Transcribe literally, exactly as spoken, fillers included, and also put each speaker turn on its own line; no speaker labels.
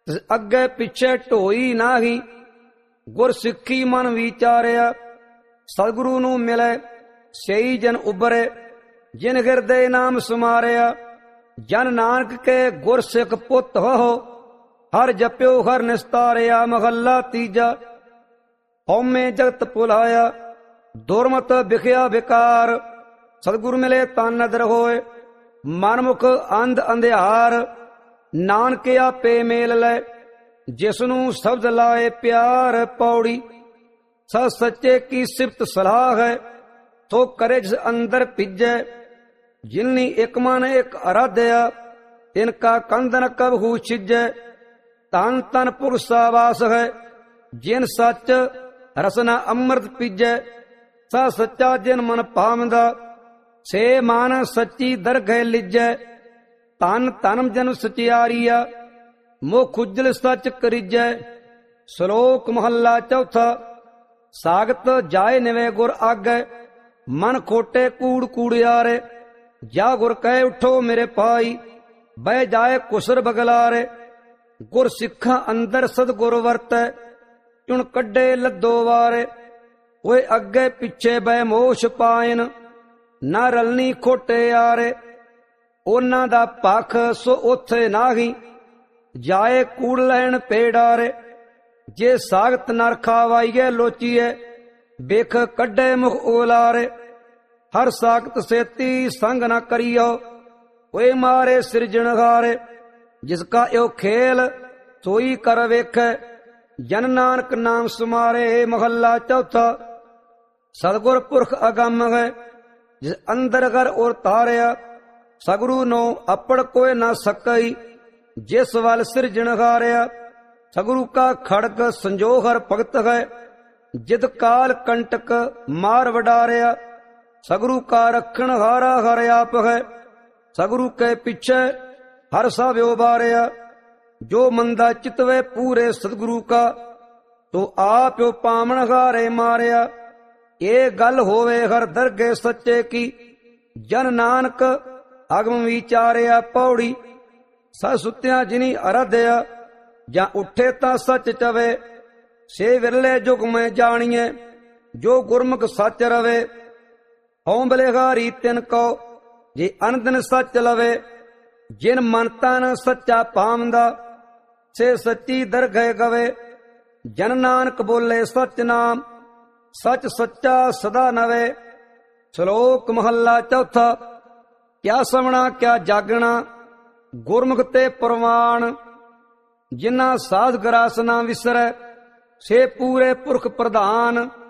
अगे पिछे ढोई नाही। गुर सिक्खी मन विचारिया, सतगुरु नू मिले सही जन उबरे। जिन हिरदे नाम समारिया, जन नानक के गुर सिख पुत हो। हर जप्यो हर निस्तारिया, महला तीजा। हौमे जगत भुलाया, दुरमत बिखया विकार। सतगुरु मिले तन नदर होए, मनमुख अंध अंधियार। नानक आपे मेल लै, जिसनू शब्द लाए प्यार। पौड़ी स सच्चे की सिफत सलाह है, तो करे जिस अंदर पिजै। जिननी एक मन एक आराध्या, इनका कंदन कबहू छिजै। तन तन पुरुषा वास है, जिन सच रसना अमृत पिजै। स सच्चा जिन मन पावंदा, से मान सच्ची दरगह लिजै। तन तन जन सचियारिया, मुख उज्जल सच करिजै। श्लोक महला चौथा। सागत जाए निवे गुर आगे, मन खोटे कूड़ कूड़ियारे। जा गुर कहे उठो मेरे पाई, बह जाए कुसर बगलारे। गुर सिखा अंदर सदगुर वरतै, चुन कड्डे लद्दो वारे। ओए अगे पिछे बह मोश पायन, ना रलनी खोटे यारे। ओना दा पख सो उथे नाही, जाए कूड़ लैन पेड़ारे। जे सागत नर खावाइए लोचीए, बेख कड्डे मुख ओलारे। हर सागत सेती संग न करियो, ओए मारे सिरजणहारे। जिसका यो खेल सोई कर वेखै, जन नानक नाम सुमारे। महला चौथा। सतगुर पुरख अगम है, जिस अंदर घर और तारिया। सगुरु नो अपड़ कोय ना सकई, जिस वल सिरजणहारिया। सगुरु का खड़ग संजोहर भगत है, जिद काल कंटक मार वडारिया। सगुरु का रखण हारा हर आप है, सगुरु के पिछे हर सा व्योबारिया। जो मंदा चितवे पूरे सतगुरु का, तो आप यो पामण हारे मारिया। ये गल होवे हर दरगे सच्चे की, जन नानक अगम विचारिया। पौड़ी स सुत्या जिनी आराध्या, जा उठे ता सच चवे। से विरले जुग में जानिए, जो गुरमुख सच रवे। हौं बलिहारी तिन को, जे अनदन सच लवे। जिन मन तन सच्चा पावंदा, से सच्ची दरगह गवे। जन नानक बोले सच नाम, सच सच्चा सदा नवे। श्लोक महला चौथा। क्या समना क्या जागना, गुरमुख ते प्रवान। जिन्ना साध ग्रास ना विसरै, से पूरे पुरख प्रधान।